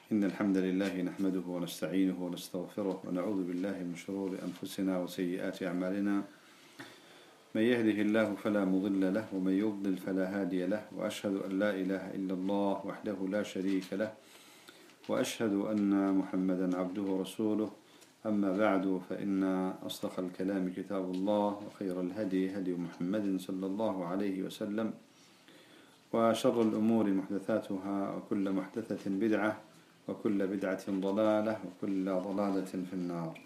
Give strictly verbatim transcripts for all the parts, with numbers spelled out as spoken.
إن الحمد لله نحمده ونستعينه ونستغفره ونعوذ بالله من شرور أنفسنا وسيئات أعمالنا. من يهده الله فلا مضل له ومن يضلل فلا هادي له، وأشهد أن لا إله إلا الله وحده لا شريك له، وأشهد أن محمدا عبده ورسوله. أما بعد، فإن أصدق الكلام كتاب الله، وخير الهدي هدي محمد صلى الله عليه وسلم، وشر الأمور محدثاتها، وكل محدثة بدعة، وكل بدعة ضلالة، وكل ضلالة في النار.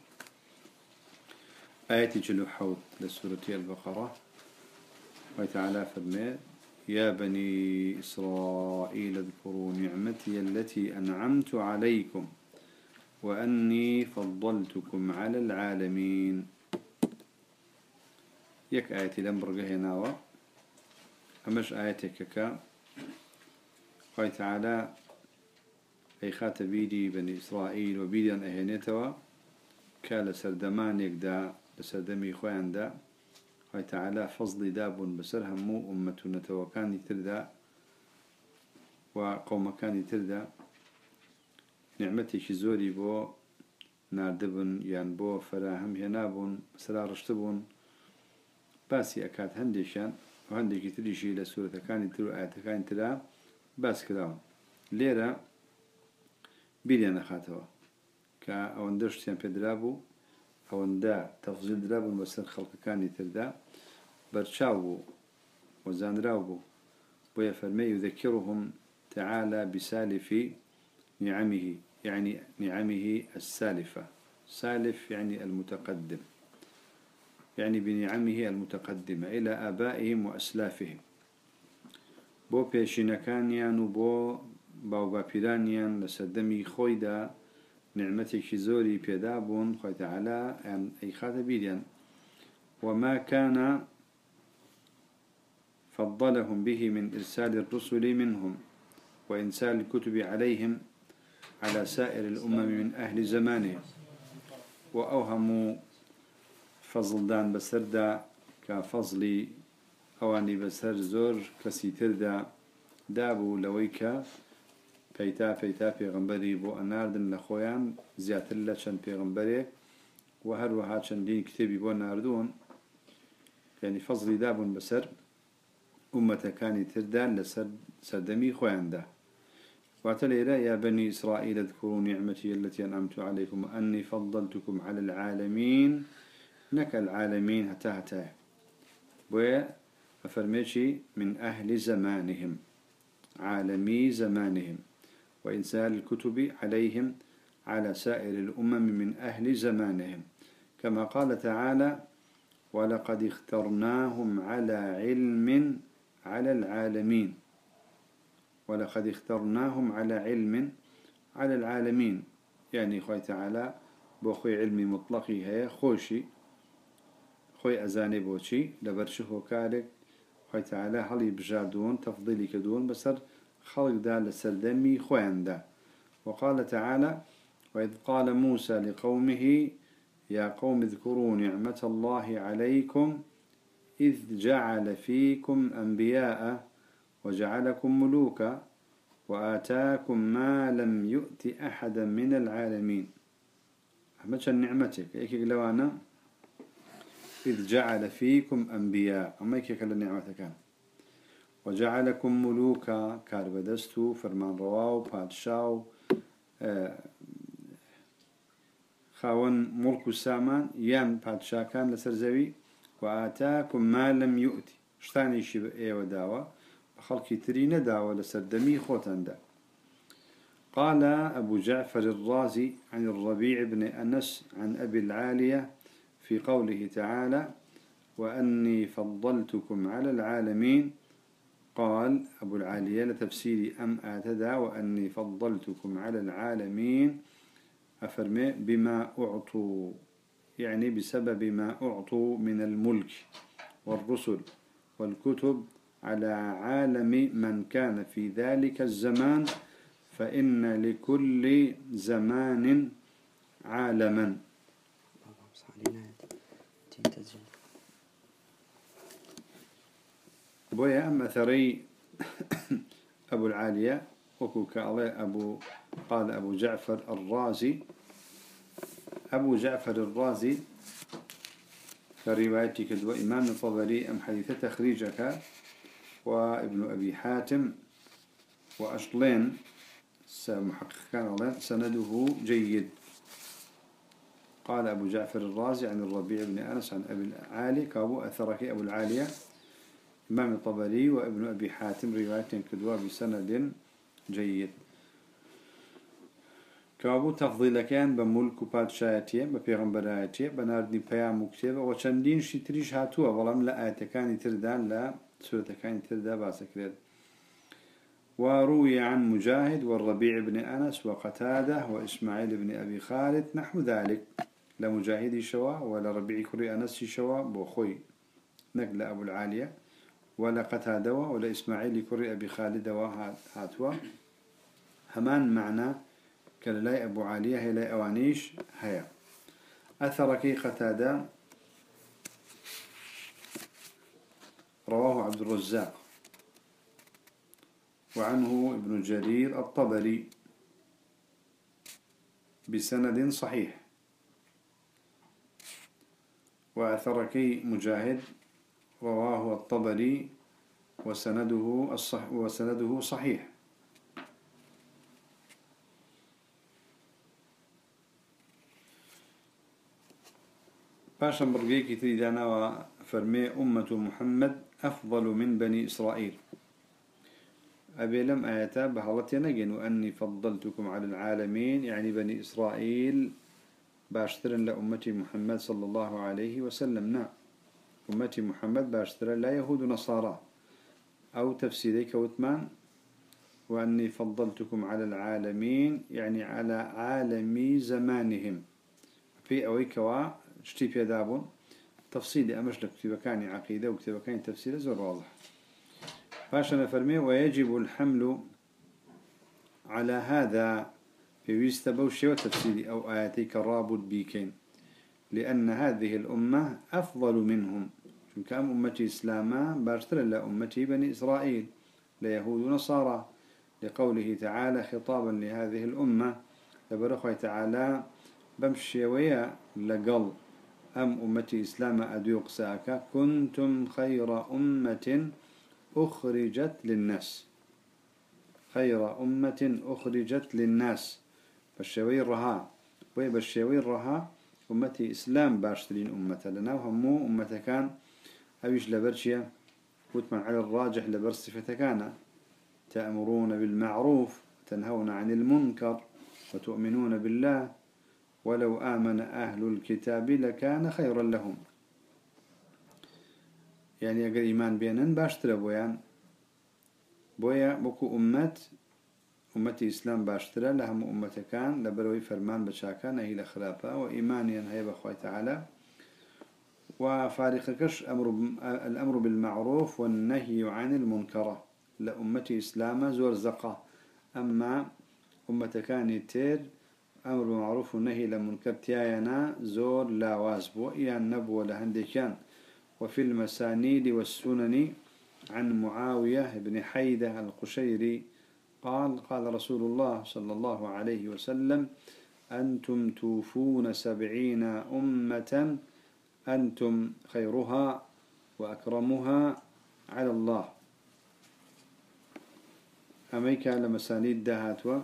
آية جلو حوت لسورة البقرة، وتعالى فرمي: يا بني إسرائيل اذكروا نعمتي التي أنعمت عليكم وأني فضلتكم على العالمين. يك آية الأمر هنا، أمش آياتك كا وتعالى أي خاتبيدي بني إسرائيل وبيدي أن أهنتوا كال سردمان يقدا لسردمي خوان دا وتعالى فضل داب بسرهم مو أمتنا توكان تردا وقوم كان تردا نعمتي شزوري بو ناردبن يان بو فراهم هنابون سرا رشتبون باسي أكاد هندشان وهندي تريشي لسورة كان ترو آيات كان ترا باس كلاون ليرة بيريانا خاتوا كأوندرش تيان بيدرابو أوندا تفضيل درابو بسر خلق كان تردا برشاوبو وزاندراوبو بويا فرمي يذكرهم تعالى بسالف نعمه، يعني نعمه السالفة. سالف يعني المتقدم، يعني بنعمه المتقدمة إلى آبائهم وأسلافهم. بو بيشينكانيان وبو باوبا بيرانيان لسدمي خويدا نعمتك زوري بيدابون خوي تعالى يعني أي خاتبيريان، وما كان فضلهم به من إرسال الرسل منهم وإنزال الكتب عليهم على سائر الأمم من أهل زمانهم. وأوهموا فضل دان بسردا كفضل أواني بسر زور كسيتردا دابو لويكا فيتا فيتا پیغمبری بو اناردن لخویان زیاتر لچن پیغمبری و هر وها چندین کتابی بو ناردون، يعني فضل دابون بسر أمة كانت تردان لسر سردمي خوان ده. واتليرا: يا بني إسرائيل اذكروا نعمتي التي أنعمت عليكم وأني فضلتكم على العالمين. نك العالمين هتا هتا بويا أفرميشي من أهل زمانهم، عالمي زمانهم، وإنزال الكتب عليهم على سائر الأمم من أهل زمانهم، كما قال تعالى: ولقد اخترناهم على علم على العالمين. ولقد اخترناهم على علم على العالمين، يعني خوي تعالى بوخي علمي مطلقي هي خوشي خوي أزاني بوشي لبرشه كارك خوي تعالى هل يبجادون تفضيلي كدون بسر خلق دا لسردمي خوان دا. وقال تعالى: وإذ قال موسى لقومه يا قوم اذكروا نعمة الله عليكم إذ جعل فيكم أنبياء وجعلكم ملوكا وآتاكم ما لم يؤت أحدا من العالمين. أحمدش نعمتك إيكي لوانا إذ جعل فيكم أنبياء، أما إيكي كلا نعمتك وجعلكم ملوكا كاربدستو فرمان رواو بادشاو آه خاون ملك السامان يام بادشا كان لسرزوي. وآتاكم ما لم يؤتي شتاني شبه ايه وداوة بخلقي ترين داوة لسردمي خوتان دا. قال أبو جعفر الرازي عن الربيع بن أنس عن أبي العالية في قوله تعالى: وأني فضلتكم على العالمين. قال أبو العالية لتفسير أم آتدا وأني فضلتكم على العالمين أفرمي بما أعطوا، يعني بسبب ما أعطوا من الملك والرسل والكتب على عالم من كان في ذلك الزمان، فإن لكل زمان عالما. بويا أم أثري أبو العالية وكوك أبو قال أبو جعفر الرازي أبو جعفر الرازي فروايتك كدوى إمام الطبري أم حديث تخريجك وابن أبي حاتم وأشلين محقق كان سنده جيد. قال أبو جعفر الرازي عن الربيع بن أنس عن أبي العالي كابو أثرك أبو العالية إمام الطبري وابن أبي حاتم رواية كدوى بسند جيد. كابو تفضيل كان بملك بادشاهتيه ببيغمبراتيه بناردني بيام مكتبه وشندين شتريش هاتوا ولم لا آتكاني تردان لا سورة كاني تردان باسكريد. وروي عن مجاهد والربيع بن أنس وقتاده وإسماعيل بن أبي خالد نحو ذلك. لا مجاهد شوا ولا ربيع كري أنس شوا بوخوي نقل أبو العالية ولا قتاده ولا إسماعيل كري أبي خالد وهاتوا همان معنا كلا أبو عالية هي لا أوانيش هيا. أثرك قتاده رواه عبد الرزاق وعنه ابن جرير الطبري بسند صحيح. وأثرك مجاهد رواه الطبري وسنده الصح وسنده صحيح. باشا برقيك تريدانا وفرمي أمة محمد أفضل من بني إسرائيل. أبي لم آياتا بهالتي نجن وأني فضلتكم على العالمين يعني بني إسرائيل باشترن لأمتي محمد صلى الله عليه وسلم. نعم أمتي محمد باشترن لا يهود نصارى أو تفسيري كوتمان وأني فضلتكم على العالمين يعني على عالمي زمانهم في أويكوا اشتي في دابون تفصيلي أمش لك كتابة كان عقيدة وكتابة كان تفسير زر واضح. فاشنا فرمي ويجب الحمل على هذا في ويستبوشي وتفسيري أو آياتي كرابط بيكين لأن هذه الأمة أفضل منهم كم أمتي إسلاما باشتر لا أمتي بني إسرائيل ليهود ونصارى لقوله تعالى خطابا لهذه الأمة لبرخوة تعالى بمشي ويا لقل أم أمتي إسلاما أدوق ساكا كنتم خير أمة أخرجت للناس خير أمة أخرجت للناس بالشوي الرها وبالشوي الرها أمتي إسلام باشترين أمة لنا وهم أمة كان أبيش لبرشيا وتمن على الراجح لبرصفة كان تأمرون بالمعروف تنهون عن المنكر وتؤمنون بالله ولو آمن أهل الكتاب لكان خيرا لهم. يعني أقل إيمان بينن باشتر بويان بويا بكو أمت أمتي إسلام باشتر لهم أمة كان لبروي فرمان بشاكا نهي لخلافة وإيمانيا هي بخوة تعالى وفارقكش أمر الأمر بالمعروف والنهي عن المنكر لأمتي إسلام زور زقة. أما أمة كان تير أمر بالمعروف والنهي للمنكر تيانا زور لا وازب وإيان نبو لهندكان. وفي المسانيد والسنن عن معاوية بن حيدة القشيري قال قال رسول الله صلى الله عليه وسلم أنتم توفون سبعين أمة أنتم خيرها وأكرمها على الله. أميكا لمسانيد دهاتوا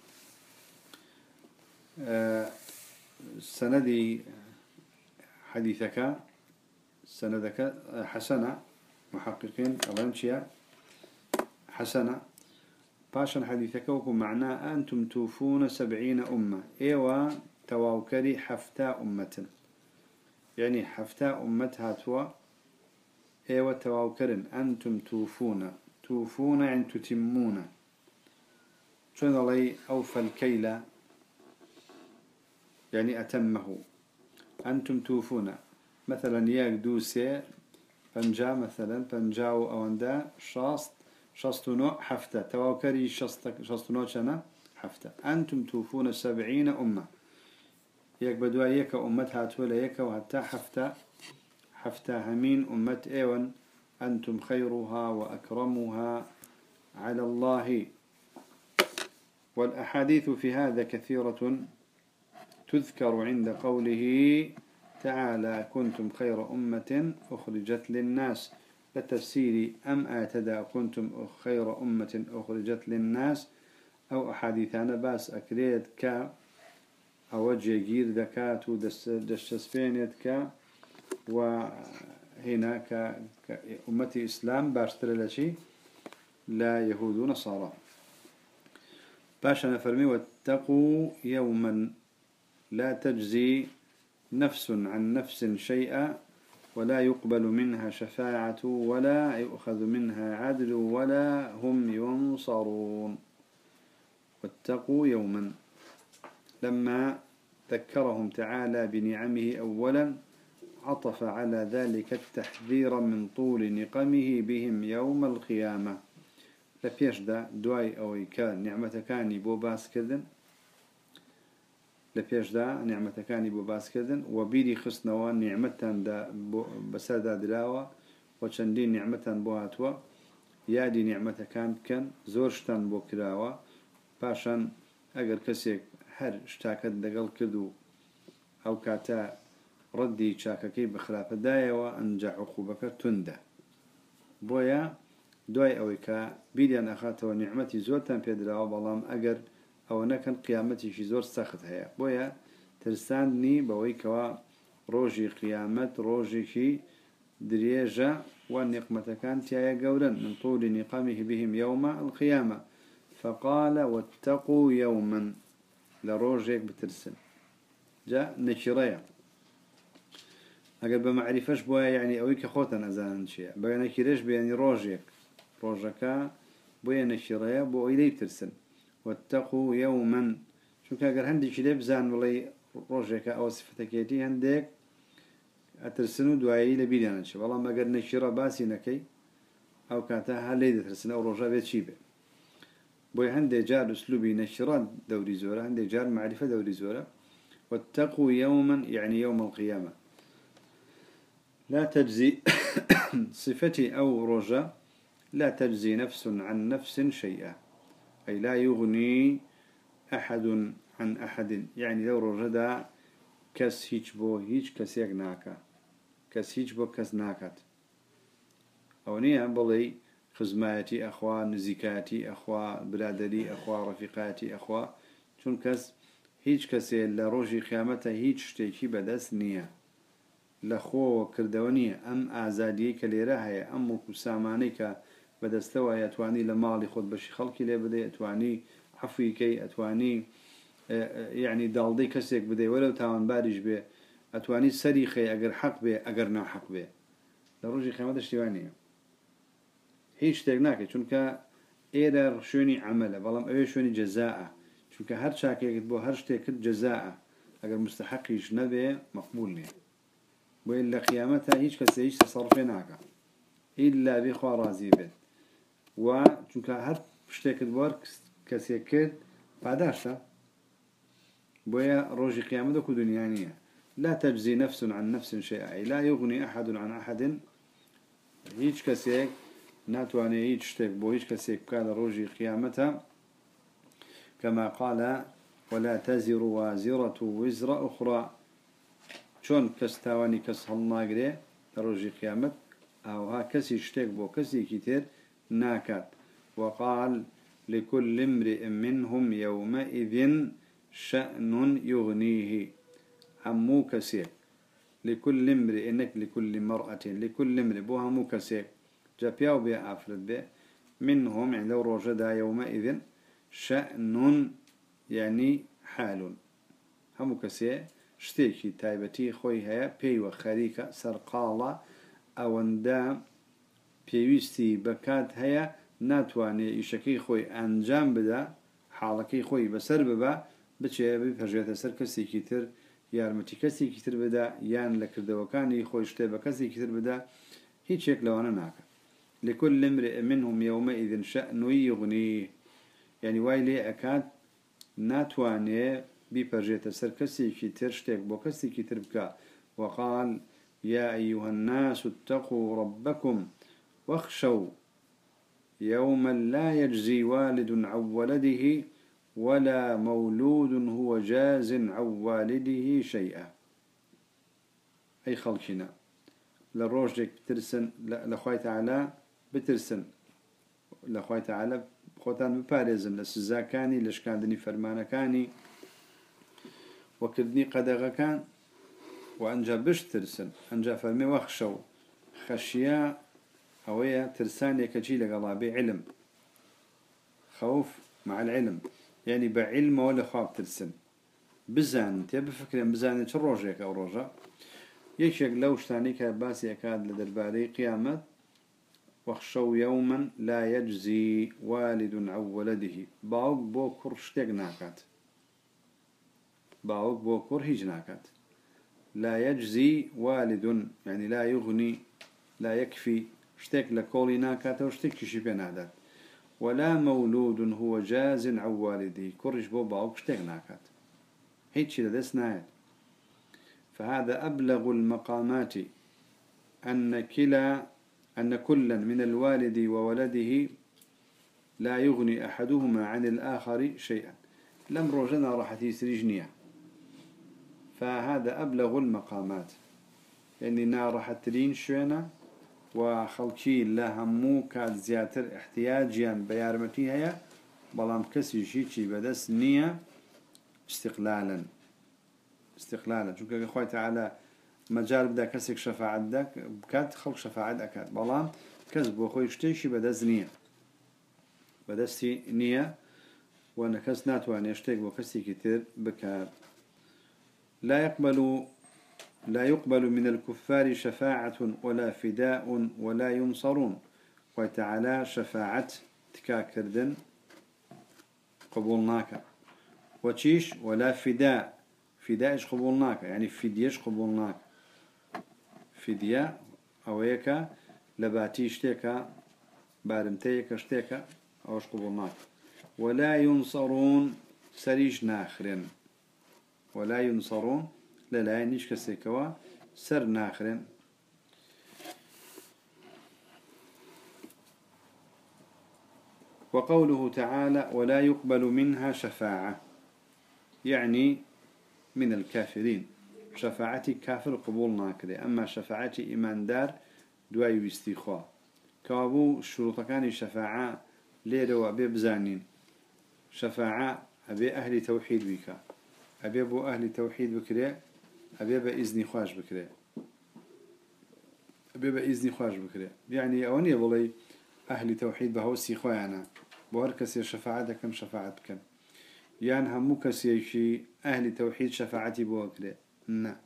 أه سندي حديثك سندك حسنة محققين أغنشيا حسنة باشا حديثك وكم معناه أنتم توفون سبعين أمة إيوا تواوكري حفتا أمة يعني حفتا أمة هاتوا إيوا تواوكرن أنتم توفون توفون يعني تتمون شون الله أوفى الكيل يعني أتمه. أنتم توفون مثلا ياك دوسي فنجا مثلا فنجاو أوندا شاست شاستونو حفتة تواكري شاست شاستونو شنا حفتة. أنتم توفون سبعين أمة ياك بدوا ياك أمتها تولى ياك وحتى حفتة حفتة همين أمة إيوان أنتم خيرها وأكرمها على الله. والأحاديث في هذا كثيرة تذكر عند قوله تعالى كنتم خير أمة أخرجت للناس لتفسير أم آتدا كنتم خير أمة أخرجت للناس أو أحاديثنا باس أكريت ك أو جيجير ذكات ودشتسبينت ك وهنا كأمة إسلام باشتر لشي لا يهود ونصارى باشا نفرمي واتقوا يوما لا تجزي نفس عن نفس شيئا ولا يقبل منها شفاعة ولا يؤخذ منها عدل ولا هم ينصرون. واتقوا يوما لما ذكرهم تعالى بنعمه أولا عطف على ذلك التحذير من طول نقمه بهم يوم القيامة. لفيش دا دواي أو كان نعمة كاني بو باس كذن لفيش دا نعمة كاني بو باس كذن وبيدي خصنوا نعمة دا بسادا دلاوة وشندين نعمة بو هاتوا يادي نعمة كان كان زورشتان بو كراوة باشان اگر كسيك هر اشتاكت دقل كدو او كاتا ردي شاككي بخلافة دايا وانجع عقوبك تنده بويا دواي اويكا بيديان اخاته ونعمتي زورتان بيدراوة بلام اگر او نكن قيامتي شي زور ساخت هيا بويا ترساندني بويكا روجي قيامت روجي كي دريجة والنقمة كانت يا قولا من طول نقامه بهم يوم القيامة. فقال واتقوا يوما لروجيك بترسل جاء نشريا أقل بمعرفش بويا يعني أويك خوتا أزان شيء بقى نكيرش بيعني روجيك روجكا بويا نشريا بو إلي بترسل واتقوا يوما شو كاقر هندي شي بزان ولي روجكا أو صفتكيتي هنديك أترسنو دعائي لبيليانا شي والله ما قد نشرا باسي نكي أو كاتاها هالليدة ترسن أو روجا بيت شيبه بوي هندي جار أسلوبي نشرا دوري زورا هندي جار معرفة دوري زورا. واتقوا يوما يعني يوم القيامة لا تجزي صفتي أو رجا لا تجزي نفس عن نفس شيئا أي لا يغني أحد عن أحد يعني لو رجدا كس هيج بو هيج كس يغناكا كس هيج بو كس ناكات أو نيا بلي خزماتي أخوة نزيكاتي أخوة برادري أخوة رفيقاتي أخوة چون كس هيج كسي لروجي قيامته هيج شتيكي بدس نيا لخو كردوانية أم أعزادي كليرة هي أم ملكو سامانيك بدستوى يتواني لمالي خود بشي خلقي لي بدي يتواني عفوي كي أتواني يعني دالدي كسيك بدي ولو تاوان بارج بي أتواني سريخي أقر حق بي أقر نا حق بي لروجي قيامته اشتوانية هيج تغناك چونك إيرر شوني عمله بلام أوي شوني جزاء چونك هر شاكي بو هر شتيك جزاء أقر مستحقيش نبي مقبول نيه وإلا قيامتها هيج كسي هيج تصرفيناك إلا بخوا رازي بيت وچونك هر شتيك بور كسي كد بعداشتا بويا روجي قيامتك دنيانية لا تجزي نفس عن نفس شيئا لا يغني أحد عن أحد هيج كسي ناتواني هيج شتيك بو هيج كسي كاد روجي قيامتها كما قال ولا تزر وازرة وزر أخرى شون كستواني كس هالناقري روجي قيامت أو ها كسي شتيك بو كسي كتير ناكات. وقال لكل امرئ منهم يومئذ شأن يغنيه همو كسيك لكل امرئ إنك لكل مرأة لكل امرئ بو همو كسيك جابياو بيا أفرد بي منهم يعني لو رجدا يومئذ شأن يعني حال همو كسيك شتيكي تايبتي خوي هيا بيو خريكة سرقالة أوندا بيويستي بكات هيا ناتواني يشكي خوي أنجام بدا حالكي خوي بسر ببا بچه بفرجية سر كسي كتر يارمتي كسي كتر بدا يان لكردوكاني خوي شتي بكسي كتر بدا هيك شك لوانا ناكا لكل امرئ منهم يومئذ شأن يغنيه يعني وايلي أكاد ناتواني بفرجية سر كسي كتر شتيك بو كسي كتر بكا. وقال يا أيها الناس اتقوا ربكم واخشوا يوما لا يجزي والد عن ولده ولا مولود هو جاز عن والده شيئا. أي خلقنا للروجك بترسن لخوي تعالى بترسن لخوي تعالى خوتان ببارزن لسزاكاني لشكاندني فرمانكاني وكدني قدغ كان وأنجا بش ترسن أنجا فرمي وخشو خشيا هوية ترسان يكجي لك الله بعلم خوف مع العلم يعني بعلم ولا خواب ترسن بزان تبي فكرة بزان تروجك أو رجع يشيك لو شتاني كباسي أكاد لدرباري قيامة واخشوا يوما لا يجزي والد عن ولده باوك بوكر شتيق ناكات باوك بوكر هيج ناكات لا يجزي والد يعني لا يغني لا يكفي شتيق لكولي ناكات وشتيق كشي بينادات ولا مولود هو جاز عن والده كرش بو باوك شتيق ناكات هيتشي لدس نايت. فهذا أبلغ المقامات أن كلا أن كلا من الوالد وولده لا يغني أحدهما عن الآخر شيئا لم روجنا راح تيسرجنيا. فهذا أبلغ المقامات يعني نار حترين شوينا وخلقي لهمو كاد زياتر احتياجيا بيارمتي هي بلام كسي شيء بدس نية استقلالا استقلالا شو كذا خوي تعالى مجال بدا كسك شفاعة دك بكات خلق شفاعة أكاد بلام كسب وخوي شتيشي بدس نية بدستي نية وأنا كسنات وأنا يشتاق وكسي كتير بكات. لا يقبل لا يقبل من الكفار شفاعة ولا فداء ولا ينصرون وتعالى شفاعة تكاكردن قبولناك وتشيش ولا فداء فداءش قبولناك يعني فديش قبولناك فدية أو هيك لباتي اشتيكا بارمتيك اشتيكا أوش قبولناك ولا ينصرون سريش ناخرين ولا ينصرون لا لا ينيش كسيكوا سر ناخرين. وقوله تعالى ولا يقبل منها شفاعة يعني من الكافرين شفاعتي كافر قبول ناكري أما شفاعتي إيمان دار دواي واستيخوا كابو الشروط كان الشفاعة ليرة وأبي بزانين شفاعة أبي أهل توحيد بك أبي أبو أهل توحيد بكري أبي بإذن خواش بكري أبي بإذن خواش بكري يعني أوني والله أهل توحيد بهوسي خوانا بوهركسي شفاعة كم شفاعة بكم يعني همو كسي شيء أهل توحيد شفاعتي بوكري نا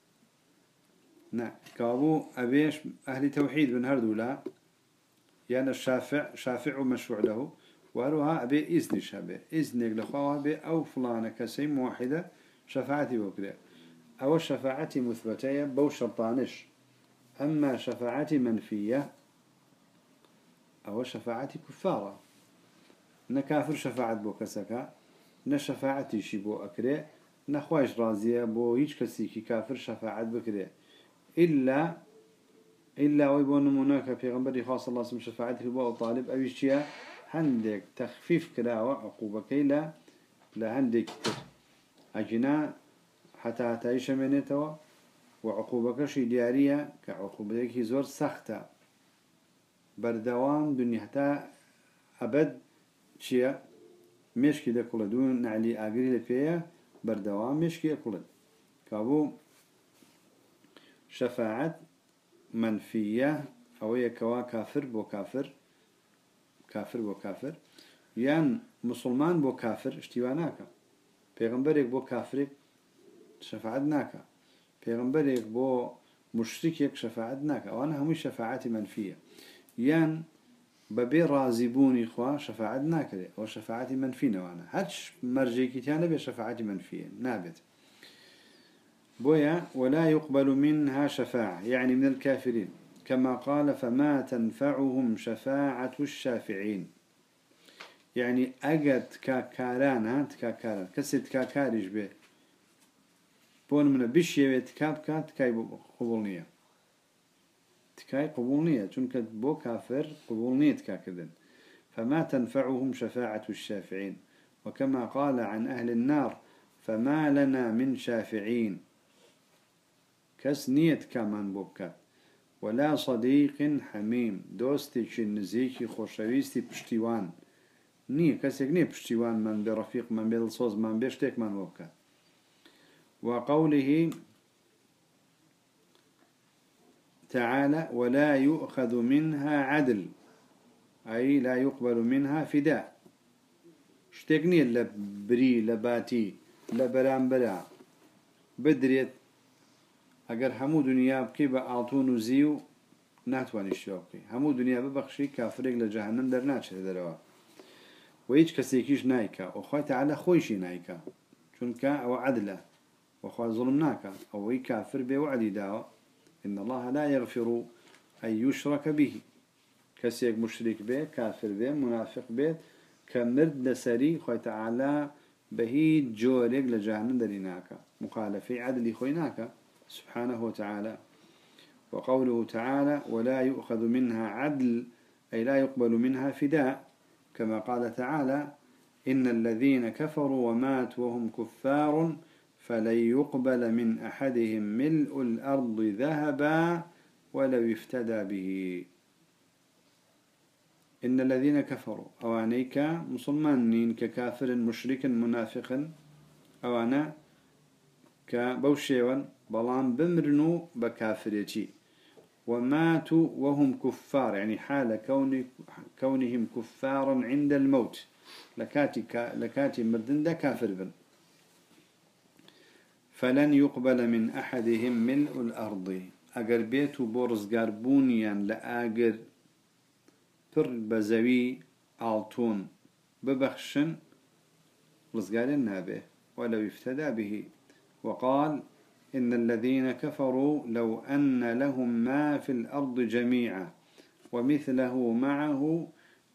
نا كابو أبيش أهل توحيد من هردولا يعني الشافع شافع مشروع له وأروها أبي إذن شابه إذنك لخواه أبي أو فلانة كسي موحدة شفاعتي بوكري أو شفاعتي مثبتية بو شرطانش أما شفاعتي منفية أو شفاعتي كفارة نكافر شفاعت بوكسكا نشفاعتي شي بو أكري نخواش رازية بو هيج كسيكي كافر شفاعت بكري إلا إلا ويبون مناك في غنبري خاص الله سم شفاعته بو طالب أو يشيا عندك تخفيف كراوة عقوبة لا لا عندك كتر أجنا حتى تعيش منتوا وعقوبة شي ديارية كعقوبة زور سختة بردوان دنيا حتى أبد شيا مشكي ده كله دون نعلي أجري لفيها بردوام مشكي كله كابو شفاعة منفية أو يكوا كافر بو كافر كافر بو كافر يعني مسلمان بو كافر اشتواناك پیغمبرك بو كافرك شفاعتناك پیغمبرك بو مشركك شفاعتناك وانا همي شفاعتي منفية يعني ببي رازبوني خوا شفاعتنا كده أو شفاعتي منفينا وأنا هاتش مرجي كتيانا بشفاعتي منفية نابت بويا ولا يقبل منها شفاعة يعني من الكافرين كما قال فما تنفعهم شفاعة الشافعين يعني أجد كاكاران هات كاكاران كسد كاكارج به بون من بشيء كاب كات كاي قبولنية تكاي قبولنية چونك بو كافر قبولنية تكاكدن فما تنفعهم شفاعة الشافعين وكما قال عن أهل النار فما لنا من شافعين كس نيت كمان بوكات ولا صديق حميم دوستي نزيكي خوشويستي بشتيوان نية كسيك نية بشتيوان من برفيق من بالصوز من بيشتك من بوكات. وقوله تعالى ولا يؤخذ منها عدل أي لا يقبل منها فداء شتكني لبري لباتي لبرامبرا بدريت اگر همو دنیا بکی با آتون و زیو ناتوانی شوقی همو دنیا ببخشی کافرک لجهنم در ناچه دروا و هیچ کسی کیش نایکا و خواه تعالی خویشی نایکا چونکا او عدله و خواه ظلم ناکا او هی کافر بی وعدی داوا ان الله لا يغفر ان يشرك به كسيك مشرك به كافر به منافق به كمرد لسري خواه تعالى بهي جوريك لجهنم دريناك مخالفي عدلي خويناك سبحانه وتعالى. وقوله تعالى ولا يؤخذ منها عدل أي لا يقبل منها فداء كما قال تعالى إن الذين كفروا وماتوا وهم كفار فلن يقبل من أحدهم ملء الأرض ذهبا ولو افتدى به. إن الذين كفروا أوانيك مسلمانين ككافر مشرك منافق أوانا كبوشيوان بلان بمرنوا بكافريتي وماتوا وهم كفار يعني حال كون كونهم كفارا عند الموت لكاتي لكاتي مردن دا كافر بن فلن يقبل من أحدهم ملء الأرض أجر بيتو بورز قاربونيا لأجر بر بزوي آلتون ببخشن رزقال النابه ولو افتدى به. وقال إن الذين كفروا لو أن لهم ما في الأرض جميعا ومثله معه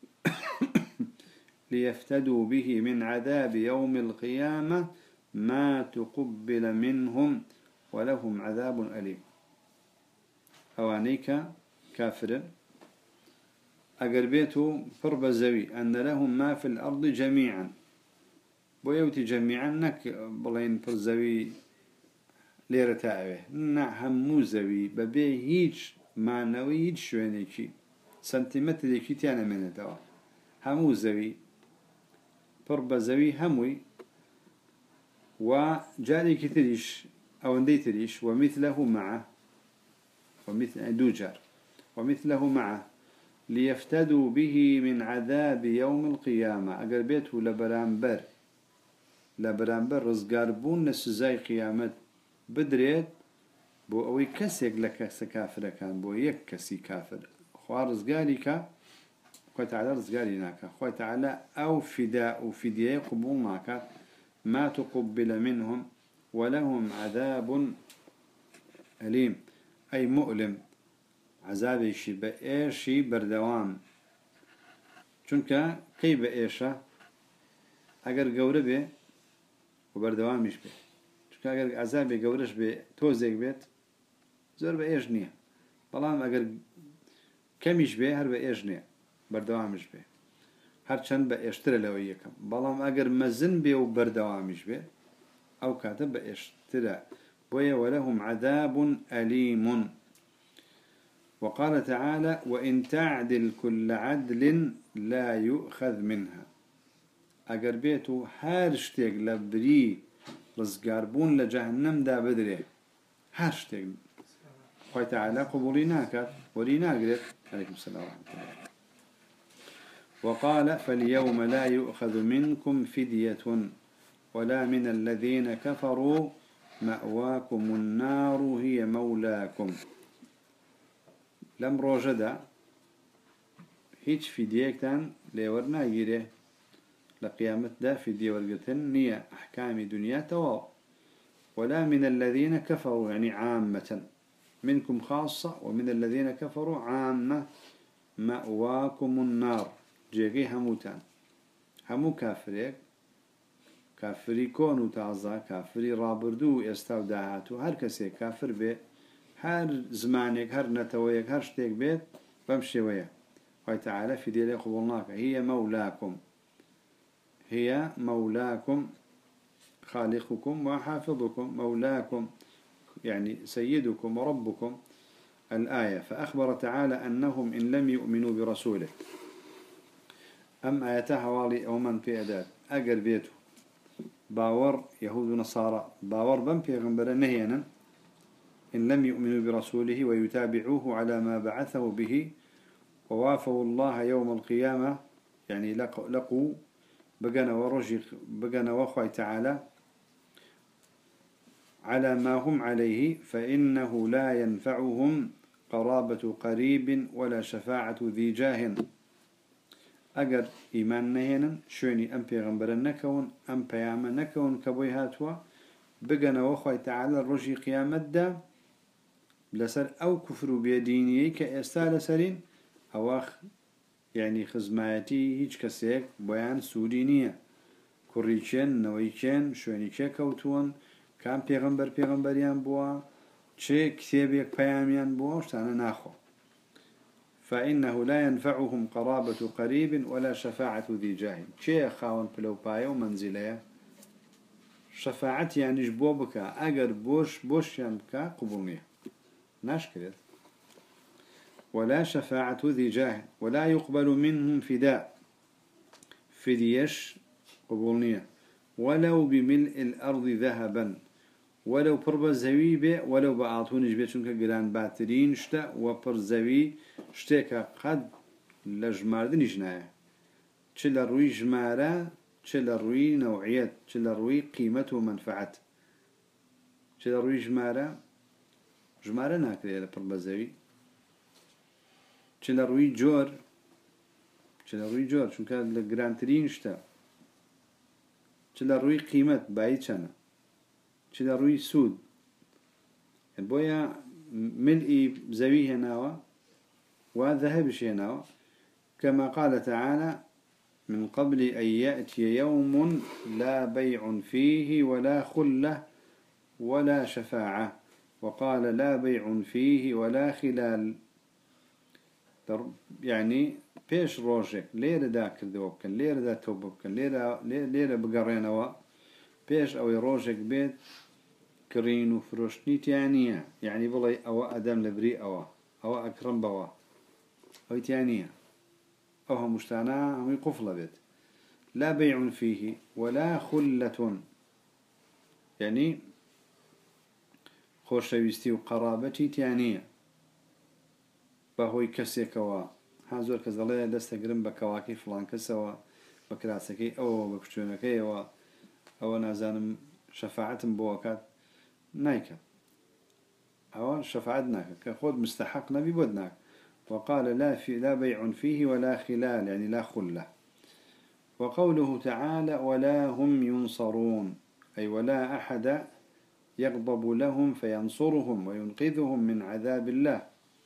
ليفتدوا به من عذاب يوم القيامة ما تقبل منهم ولهم عذاب أليم. أوانيك كافر أقربيتو فرب زوي أن لهم ما في الأرض جميعا بويوتي جميعا نك بلين فرزوي ليرة تاوه نا همو زوي ببي هيج معنوي هيج شوينيكي سنتيمتر يكي تيانا منه دوا همو زوي فرب زوي هموي وجاري كتريش أو اندي تريش ومثله معه ومثل دوجار ومثله معه ليفتدوا به من عذاب يوم القيامة أقربيته لبرامبر لبرامبر رزقاربون نسزاي قيامت بدريت بو أوي كسيك لك سكافر كان بو يك كسي كافر خواه رزقاري كا خواه تعالى رزقاري ناكا خواه تعالى أو فداء فدية قبول ناكا ما تقبل منهم ولهم عذاب أليم أي مؤلم عذابي شي بإيشي بردوام چونك كي بإيشا اگر قوره بي وبردوامش بي چونك اگر عذابي قورش بي توزيك بيت زور بإيش نيه بلام اگر كميش بي هر بإيش نيه بردوامش بي هر چند بإيشتر لو يكم بلام اگر مزن بي وبردوامش بي او كاتب بإيشتر بويا ولهم عذاب أليم. وقال تعالى وإن تعدل كل عدل لا يؤخذ منها اگر بيتو هارشتيق لبري رزقاربون لجهنم دا بدري هارشتيق خوي تعالى قبوليناك وليناقرت عليكم السلام ورحمة الله. وقال فاليوم لا يؤخذ منكم فدية ولا من الذين كفروا مأواكم النار هي مولاكم. لم روجدا هيج فديكتان لورنا يجري لقيامت دا فدية ورقتن نية أحكام دنيا تواو ولا من الذين كفروا يعني عامة منكم خاصة ومن الذين كفروا عامة مأواكم النار جيغي هموتان همو كافريك كافري كونو تعزا كافري رابردو يستاو داهاتو هر كسي كافر بي هر زمانك هر نتويك هر شتيك بيت بمشي ويا خوي تعالى في ديالي قبولناك هي مولاكم هي مولاكم خالقكم وحافظكم، مولاكم يعني سيدكم وربكم. الآية. فأخبر تعالى أنهم إن لم يؤمنوا برسوله، أم آياتها والي أو من في أداة أجر بيته باور يهود ونصارى باور بم في غنبر نهينا إن لم يؤمنوا برسوله ويتابعوه على ما بعثه به ووافوا الله يوم القيامة، يعني لقوا, لقوا بقنا ورجق بقنا وخوي تعالى على ما هم عليه، فإنه لا ينفعهم قرابة قريب ولا شفاعة ذي جاه. أجر إيمان نهينا شوني أم بيغمبر نكون أم بيام نكون كبوي هاتوا بقنا وخوي تعالى الرجي قيامة دا لسر أو كفر بيديني كإستال سرين أواخ يعني خزماتي هيج كسيك بيان سودينية كوريشين نويشين شوني كوتون كان بيغمبر بيغمبريان بوا چه كتابيك بياميان بوا شتانا ناخو. فإنه لا ينفعهم قرابة قريب ولا شفاعة ذي جاه. چه خاون بلو بايا ومنزلية شفاعة يعني جبوبك أجر بوش بوش ينبك قبولنيه ناشكرت. ولا شفاعة ذي جاه ولا يقبل منهم فداء فديش قبولنيه ولو بملء الأرض ذهبا ولو برب زوي به ولو بعطوني جبت شنك جران باترين شتا وبر زوي شتاك قد لجماردن جناية شل الروي جمارة شل الروي نوعية شل الروي قيمة ومنفعة. شل الروي جمارة جمارة ناكل على برب زوي شل الروي جور شل الروي جور شنك لجران ترين شتا شل الروي قيمة بعيد شنا شل الروي سود بويا ملئي زويه ناوى وذهبش ناوى كما قال تعالى من قبل أن يأتي يوم لا بيع فيه ولا خلة ولا شفاعة، وقال لا بيع فيه ولا خلال. يعني بيش روجك ليرة داكر دوبكن ليرة دا توبكن ليرة ليرة بقرينوا بيش أو روجك بيت كرين وفروشني تانية يعني بلاي أو أدم لبري أو أو أكرم بوا أو تانية أو هم مشتانا هم يقفل بيت. لا بيع فيه ولا خلة يعني خوش ويستي وقرابتي تانية بهوي كسيكوا هازور كزلية دست قرم بكواكي فلان كسوا بكراسكي أو بكشونكي أو أو نازانم شفاعة بوكات نايكا أو شفاعة نايكا كخود مستحق نبي بدناك. وقال لا في لا بيع فيه ولا خلال يعني لا خلة. وقوله تعالى ولا هم ينصرون أي ولا أحد يغضب لهم فينصرهم وينقذهم من عذاب الله.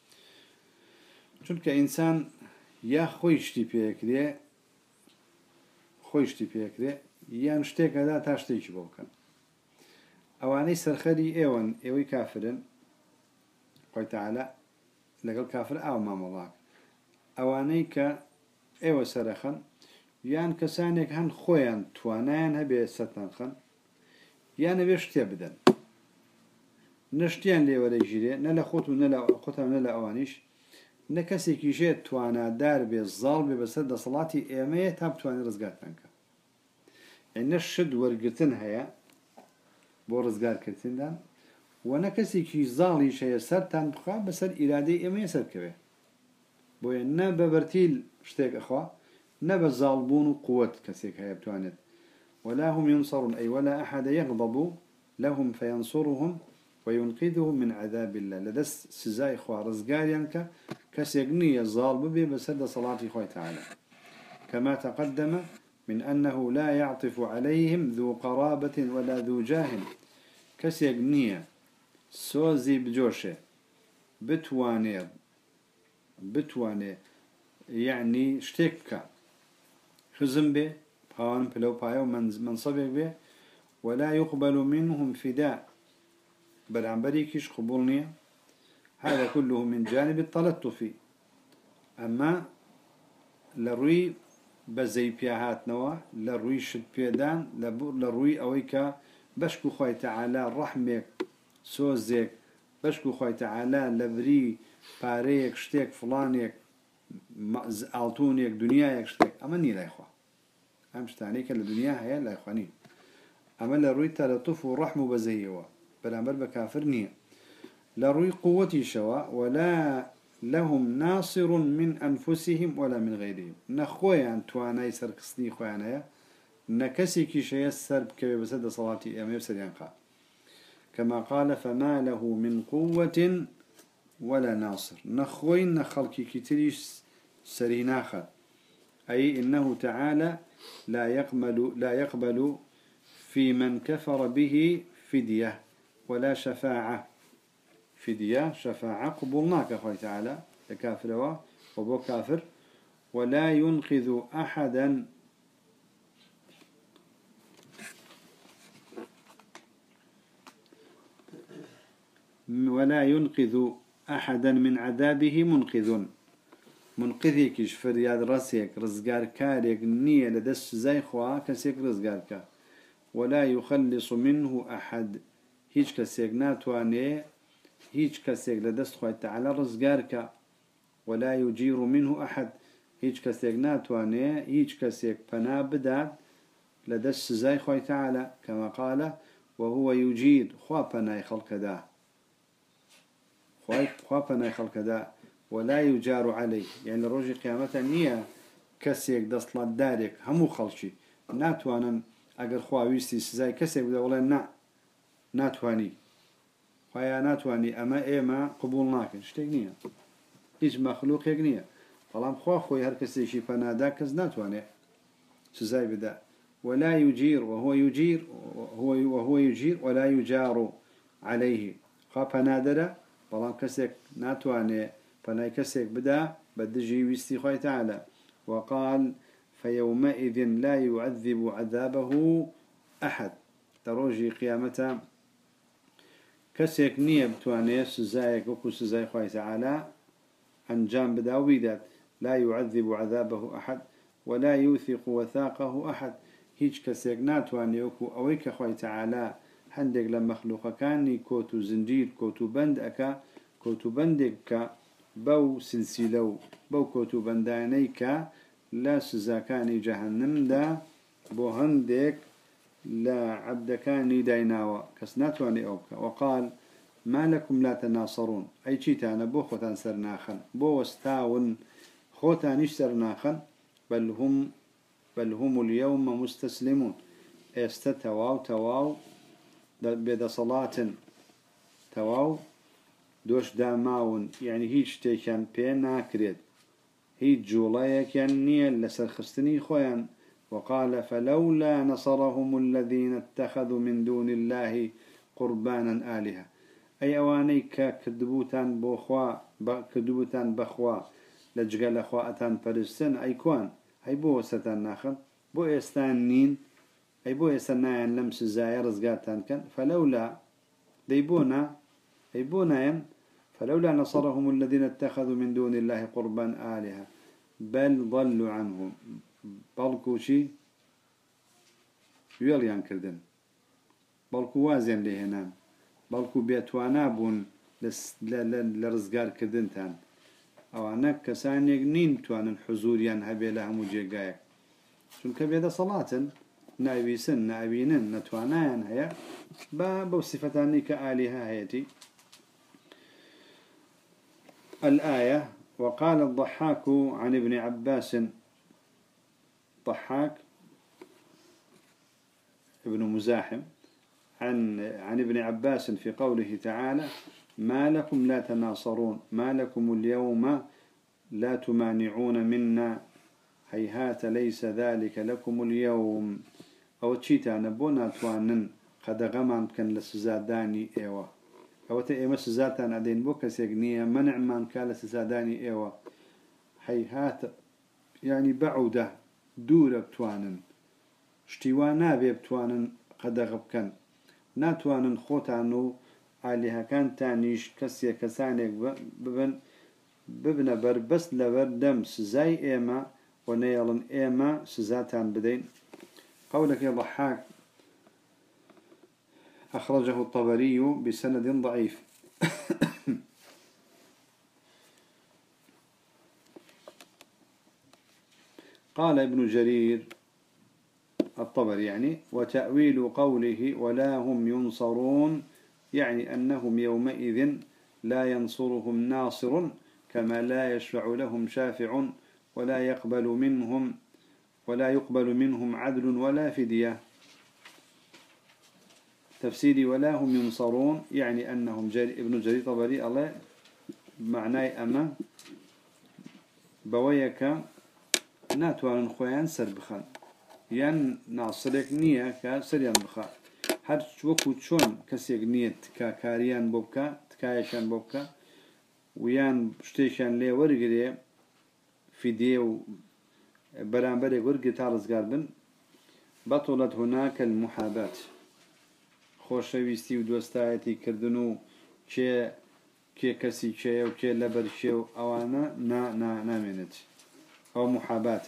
چونك إنسان يا خويشتي بيكري خويشتي بيكري يا نشتيك هذا تاشتيش بوكا أواني سرخدي إيوان إيوي كافرين قال تعالى لقل كافر أو ما مضاك أواني كا إيوه سرخن يان كسانك هن خويان توانان هبي ستان خن يان بيشتي بدن نشتيان لي ولا يجري نلا خوت ونلا خوتها ونلا أوانيش نكسي كيشيت توانا دار بالظالم بسد صلاتي إيمية تاب تواني رزقات منك يعني نشد ورقتن هيا بو رزقات كرتين دان ونكسي كي ظالي شيء سرتان بخا بسر إرادي إيمية سر كبه بو ينا ببرتيل شتيك أخوة نبى الظالبون قوة كسيك هيا بتوانت. ولا هم ينصرون أي ولا أحد يغضب لهم فينصرهم وينقذهم من عذاب الله. لدس سزاي خوا رزقاريانك كسيقني الظالب بي بسد صلاة خوي تعالى كما تقدم من أنه لا يعطف عليهم ذو قرابة ولا ذو جاه. كسيقني سوزي بجوشه بتواني بتواني يعني شتك خزم به بخوان بلو بايو منصبه به ولا يقبل منهم فداء بل عن بريكش قبولني. هذا كله من جانب التلطف. أما لروي بزي بيهات نوا لروي شد بيدان لروي أويك بشكو خوي تعالى رحمك سوزك بشكو خوي تعالى لبري باريك شتيك فلانيك ألتونيك دنياك شتيك أما ني لا إخوة أمش تعنيك الدنيا هي لا إخواني أما لروي تلطف ورحمه بزيوا بلامبر بكافر نية لروي قوتي شواء ولا لهم ناصر من أنفسهم ولا من غيرهم نخويا توانا يسر قصني خويانا نكسي كي شيسر بكبي بسد صلاتي أم يبسر ينقى كما قال فما له من قوة ولا ناصر نخوين نخلقي كتريش سريناخر أي إنه تعالى لا يقبل لا يقبل في من كفر به فدية ولا شفاعة فدية شفاعة قبولناك أخوي تعالى كافر وبو كافر ولا ينقذ أحدا ولا ينقذ أحدا من عذابه منقذ منقذيك فرياد راسك رزقار كاريك نية لدس زي خوا كسيك رزقارك ولا يخلص منه أحد هيج كسيك ناتواني هيج كسيك لدس خوا تعالى رزقارك ولا يجير منه أحد هيج كسيك ناتواني هيج كسيك فنا بداد لدس زي خوا تعالى كما قال وهو يجير خوا فنا خلق دا خوا فنا خلق دا ولا يجار عليه يعني روجي قيامة نية كسيك دستلا دارك همو خلشي ناتوانا اگر خواويستي سزاي كسيك بدا ولا نا ناتواني خوايا ناتواني اما ايما قبول ناكن شتيك نية ايش مخلوق يك نية طالما خوا خوي هر كسي شي فنادا كز ناتواني سزاي بدا ولا يجير وهو يجير وهو وهو يجير ولا يجار عليه خوا فنادر طالما كسيك ناتواني فناي كسيك بدا بدجي ويستي خوي تعالى وقال فيومئذ لا يعذب عذابه أحد تروجي قيامته كسيك نية بتواني سزايك وكو سزاي خوي تعالى أنجام بدا ويدات لا يعذب عذابه أحد ولا يوثق وثاقه أحد هيج كسيك ناتواني وكو أويك خوي تعالى هندق لمخلوق كاني كوتو زنجير كوتو بند أكا كوتو بندك بو سلسلو بو كوتو بندانيكا لا سزاكاني جهنم دا بو هندك لا عبدكاني دايناوا كسناتواني أوكا وقال ما لكم لا تناصرون أي شيتانا بو خوتان سرناخن بو وستاون خوتانيش سرناخن بل هم بل هم اليوم مستسلمون استتواو تواو بيد صلاة تواو دوش داماون يعني هيج تيكان بينا كريد هيج جولايا كان نيل لسر خستني خويا وقال فلولا نصرهم الذين اتخذوا من دون الله قربانا آلهة أي أوانيك كدبوتان بوخوا كدبوتان بخوا لجغل أخواتان فرستن أي كوان أي بو ستان ناخن بو استان نين أي بو استان لمس زاير رزقاتان كان فلولا ديبونا أي بونا فلولا نصرهم الذين اتخذوا من دون الله قربان آلهة بل ضلوا عنهم بلكو شي يليان كردن بلكو وازن لهنان بلكو بيتوانا بون لرزقار كردن تان او انا كسانيك نين توان الحضوريان هبي لهم وجيقايك شنك بيدا صلاة نائبي سن نائبينن نتوانايان هيا باب صفتاني كآلهة هيتي الآية وقال الضحاك عن ابن عباس ضحاك ابن مزاحم عن عن ابن عباس في قوله تعالى ما لكم لا تناصرون ما لكم اليوم لا تمانعون منا هيهات ليس ذلك لكم اليوم أو تشيتا نبونا توانن قد غمان كان لسزاداني إيوا أو تأي مسزاتان عدين بوكا سيقنية منع من كان لسزاداني إيوا هيهات يعني بعودة دورة بتوانن اشتوانا بيبتوانن قد غبكن ناتوانن خوتانو عليها كان تانيش كسيا كسانيك ببن ببن بر بس لبر دم سزاي إيما ونيلن إيما سزاتان بدين. قولك يا ضحاك أخرجه الطبري بسند ضعيف. قال ابن جرير الطبري يعني وتأويل قوله ولا هم ينصرون يعني أنهم يومئذ لا ينصرهم ناصر كما لا يشفع لهم شافع ولا يقبل منهم ولا يقبل منهم عدل ولا فدية. تفسيري ولا هم ينصرون يعني أنهم جري ابن جرير طبري الله معناه أما بويك ناتوان خوان سر بخان ين ناصرك نية كسريان بخا هر وكو چون كسيك نية ككاريان بوبكا تكايشان بوبكا ويان شتيشان لي ورقري في ديو برانبري ورقي تارز قلبن بطلت هناك المحابات خوشويستي ودوستايتي كردنو كي كي كسي كي وكي لبر كي اوانا نا نا نامنت او محابات.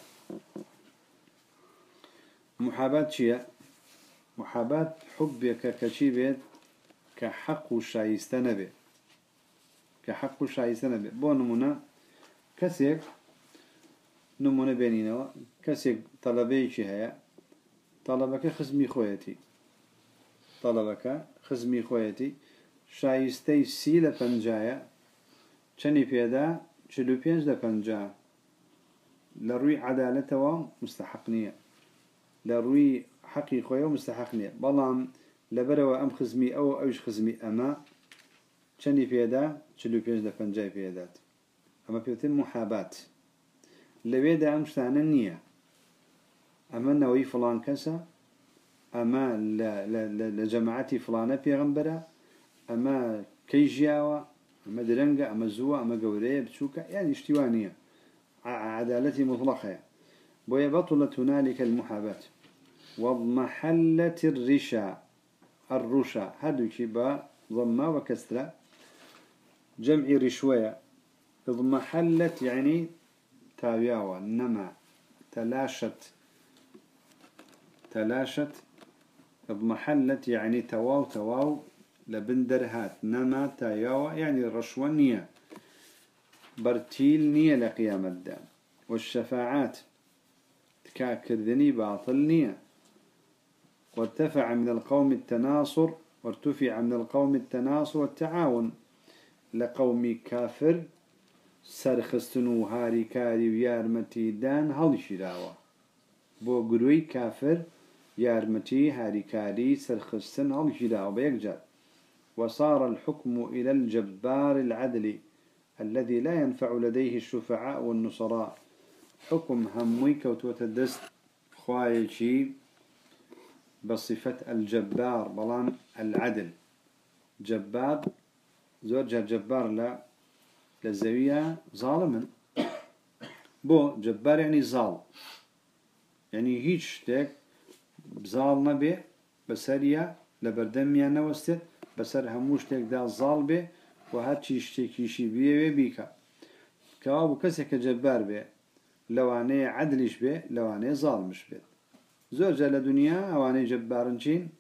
محابات شيء محابات حبك كشيبت كحق وشايستنا به كحق وشايستنا به بو نمونا كسيك نمونا بينينا كسيك طلبي شي هيا طلبك خزمي خويتي طلبك خزمي خويتي شايستي سيلة پنجايا چني بيدا چلو پينج دا پنجا لروي عدالته مستحقنية لروي حقي خويا ومستحقنية بلام لبروا أم خزمي أو أوش خزمي أما چني بيدا چلو پينج دا پنجاي بيدات أما بيوتين محابات لبيدا أم شتانا نية أما نوي فلان كسا أما لجماعتي فلانة بيغنبرا أما كيجياوا أما درنجة أما زوا أما قورية بتشوكا يعني اشتوانية عدالتي مطلقة بويا بطلت هنالك المحابات وضمحلت الرشا الرشا هذا شيء ضمة وكسرة جمع رشوية اضمحلت يعني تاوياوا نما تلاشت تلاشت اضمحلت يعني تواو تواو لبندرهات نما تاياوا يعني الرشوة نية برتيل نية لقيام الدام والشفاعات تكاكردني باطل نية وارتفع من القوم التناصر وارتفع من القوم التناصر والتعاون لقوم كافر سرخستنو هاري كاري ويارمتي دان هل شراوة بو قروي كافر يارمتي هاري كاري سرخستن هل شراوة بيكجر وصار الحكم إلى الجبار العدل الذي لا ينفع لديه الشفعاء والنصراء حكم هميك وتدست خوايشي بصفة الجبار بلان العدل جبار زوجة جبار لا للزاوية ظالما بو جبار يعني ظال يعني هيج شتك بظال نبي بسرية لبردميا نوستت بسر هموش تك دا ظال به وهاتشي شتكيشي بيه بيكا كوابو كسك جبار به لواني عدلش به لواني ظالمش به زوجة لدنيا اواني جبارنشين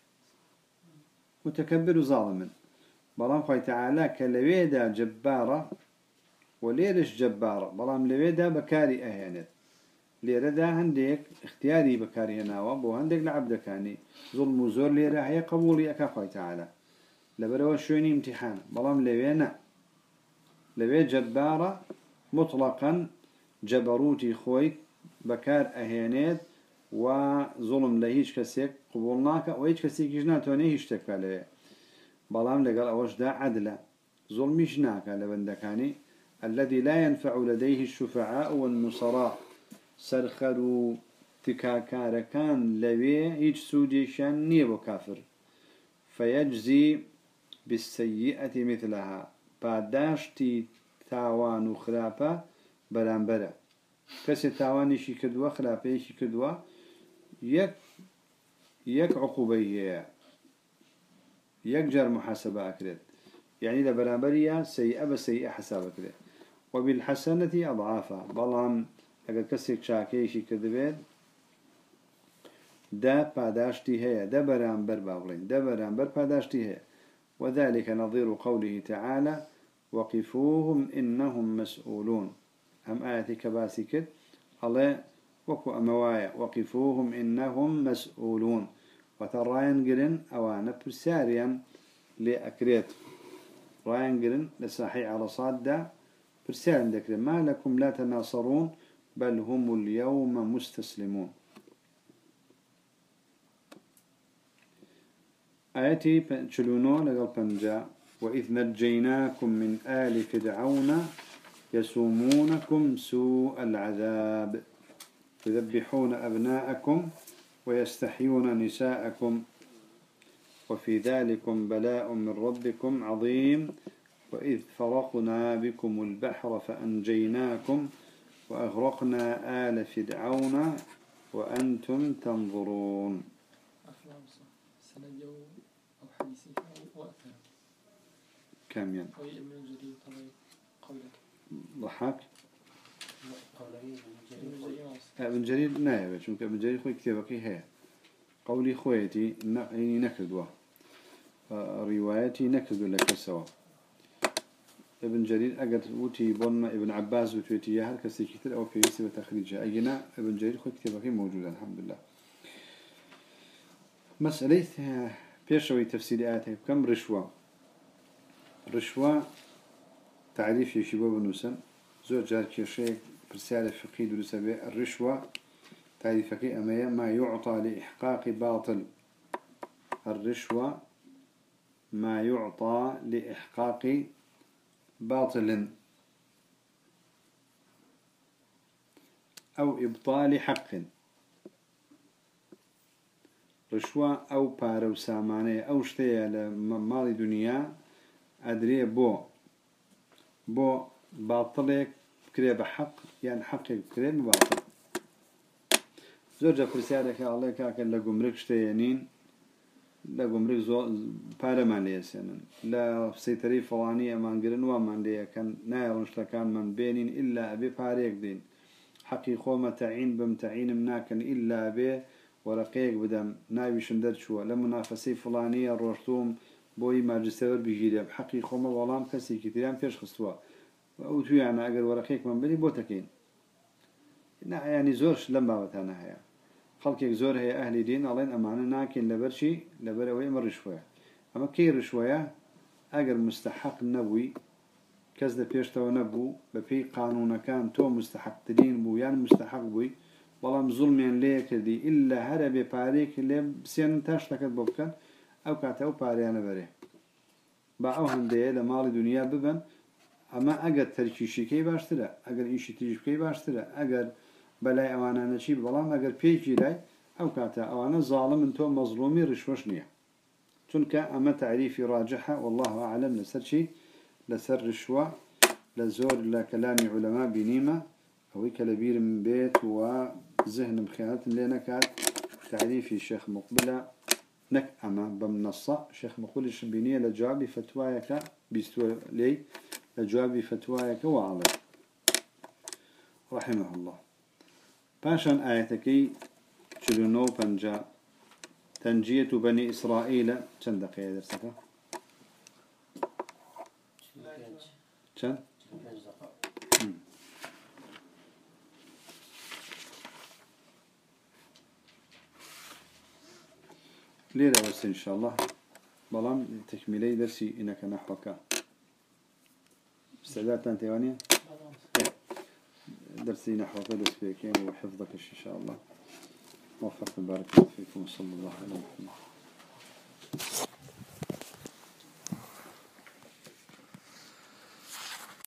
متكبر وظالما بلام خوي تعالى كلويدا جبارة وليرش جبارة بلام لويدا بكاري اهانت ليردا هنديك اختياري بكاري هناوا بو هنديك لعبدكاني ظلم وزور ليرا هي قبولي اكا خوي تعالى لبروا شويني امتحان بلام لوينا لوي جبارة مطلقا جبروتي خوي بكار اهانت وظلم لهيش كسيك قبولناك وهيش كسيك جناتوني هيش تكالي بلام لقال اوش دا عدلة ظلمي جناك لبندكاني الذي لا ينفع لديه الشفعاء والنصراء سرخرو تكاكاركان لوي هيج سوديشان نيبو كافر فيجزي بالسيئة مثلها بعداشتي تاوان وخرابة برانبرا كسي تاواني شي كدوا خرابة شي كدوا يك يك عقوبية يكجر محاسبة أكرد يعني لبرانبريا سيئة بسيئة حساب أكرد وبالحسنة أضعافها بلان اگر كسيك شاكيشي كذبين دا پاداشتي هي دا برامبر باولين دا برامبر پاداشتي هي وذلك نظير قوله تعالى وقفوهم إنهم مسؤولون هم آياتي كباسي كد الله وكو أموايا وقفوهم إنهم مسؤولون وتراين قرن أوانا برساريا لأكريت راين قرن لساحي على صادة برساريا ذكر ما لكم لا تناصرون بل هم اليوم مستسلمون آياتي تشلونو لقل بنجا وإذ نجيناكم من آل فرعون يسومونكم سوء العذاب يذبحون أبناءكم ويستحيون نساءكم وفي ذلكم بلاء من ربكم عظيم وإذ فرقنا بكم البحر فأنجيناكم وأغرقنا آل فرعون وأنتم تنظرون كم ين ضحك ابن جرير نايبه چونك ابن جرير خوي كتابك هي قولي خويتي يعني نكدوا روايتي نكدوا لك سوا ابن جرير اجر وتي بن ابن عباس وتويتي هر كسي كتير او في سبه تخريجها اينا ابن جرير خوي كتابك موجود الحمد لله مساله بيشوي تفسير آياته كم رشوة رشوة تعريف يشبه بنوسن زور جار كيشيك برسالة فقهي درسة الرشوة تعريفك أمية ما يعطى لإحقاق باطل الرشوة ما يعطى لإحقاق باطل أو إبطال حق رشوة أو بارو سامانية أو شتية لمال دنيا أدري بو بو باطلك بكري بحق يعني حقك بكري بباطل زوجة فرسالك الله كاكن لقمرك شتيانين لقمرك زو بارمان ليسنن لا سيتري فلانية من قرن ومن ليه كان نايرنش لكان من بينين إلا أبي باريك دين حقي خومة تعين بمتعين مناكن إلا أبي ورقيق بدم ناوي شندر شو لمنافسي فلانية روشتوم بوي ماجستير بيجيري بحقي خومة والله كسي كتيران فيش خستوا أو تو يعني أجر ورقيق من بني بوتكين يعني زورش لما بتانا هيا خلقك زور هي أهل دين الله أمانة ناكن لبرشي لبروي مر شوية أما كير شوية أجر مستحق نبوي كذا بيشتوا نبو بفي قانون كان تو مستحق تدين بو يعني مستحق بوي والله مظلمين ليك دي إلا هرب باريك اللي بسين تاشتكت بوكان أو كاتو باريانا بريه باعو هندية لمال دنيا ببن أما أجر تركيشي كي باشترى أجر إيشي تجيب كي باشترى أجر بلاي أوانا نشيب والله أجر بيجي لاي أو كاتا أوانا ظالم انتو مظلومي رشوش نية تنك أما تعريفي راجحة والله أعلم لسر شي لسر رشوة لزور لكلام علماء بنيمة أو كلبير من بيت وذهن بخيانات لنا كات تعريفي الشيخ مقبلة نك أما بمنصة شيخ مقبل الشبينية لجواب فتوايك بيستوى لي لجواب فتوايك وعلي رحمه الله باشان آياتكي تشلونو بنجا تنجية بني إسرائيل كم دقيقة درسك؟ كم؟ ليلة بس إن شاء الله بلام تكملي درسي إنك نحوك استعداد تانتيوانية درسي نحوك درس فيك وحفظك إن شاء الله وفق بارك الله فيكم صلى الله عليه وسلم.